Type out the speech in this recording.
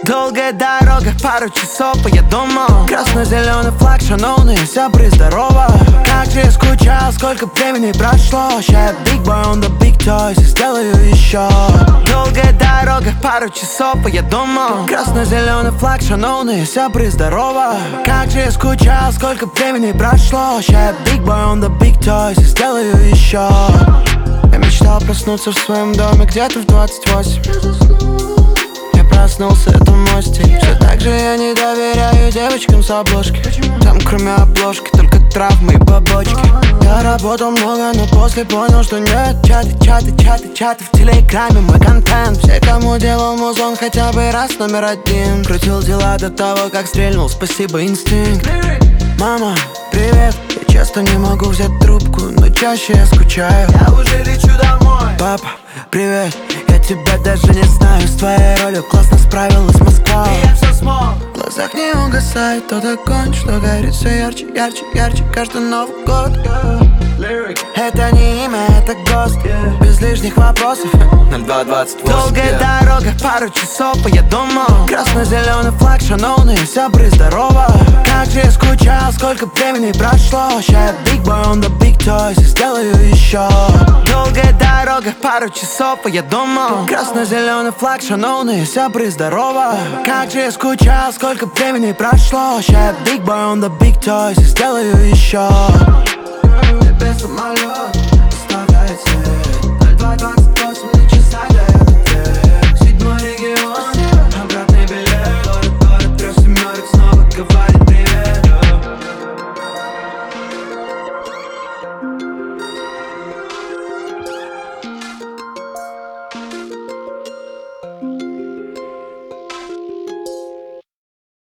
Долгая дорога, пару часов, и я дома. Красно-зеленый флаг, шановные сябры, здорово. Как же я скучал, сколько времени прошло. Сейчас big boy on the big toys, и сделаю еще. Долгая дорога, пару часов, и я дома. Красно-зеленый флаг, шановные сябры, здорово. Как же я скучал, сколько времени прошло. Сейчас big boy on the big toys, и сделаю еще. Я мечтал проснуться в своем доме где-то в 28. Проснулся, это мой стиль. Все так же я не доверяю девочкам с обложки. Там кроме обложки только травмы и побочки. Я работал много, но после понял, что нет. Чаты в телеграме, мой контент. Все, кому делал музон хотя бы раз номер один. Крутил дела до того, как стрельнул, спасибо, инстинкт. Мама, привет. Я часто не могу взять трубку, но чаще я скучаю. Я уже лечу домой. Папа, привет. Я тебя даже не знаю. С твоей ролью классно справилась Москва. И я все смог. В глазах не угасает тот огонь, что горит все ярче, ярче, ярче каждый Новый год. Это не имя, это гост. Без лишних вопросов. 0228. Долгая дорога, пару часов, и я дома. Красно-зеленый флаг, шановные сябры, здорово. Как же я скучал, сколько времени прошло. Сейчас big boy on the big toys, и сделаю еще. Долгая дорога, пару часов, и я дома. Красно-зеленый флаг, шановные сябры, здорово. Как же я скучал, сколько времени прошло. Сейчас big boy on the big toys, и сделаю еще. Без самолета.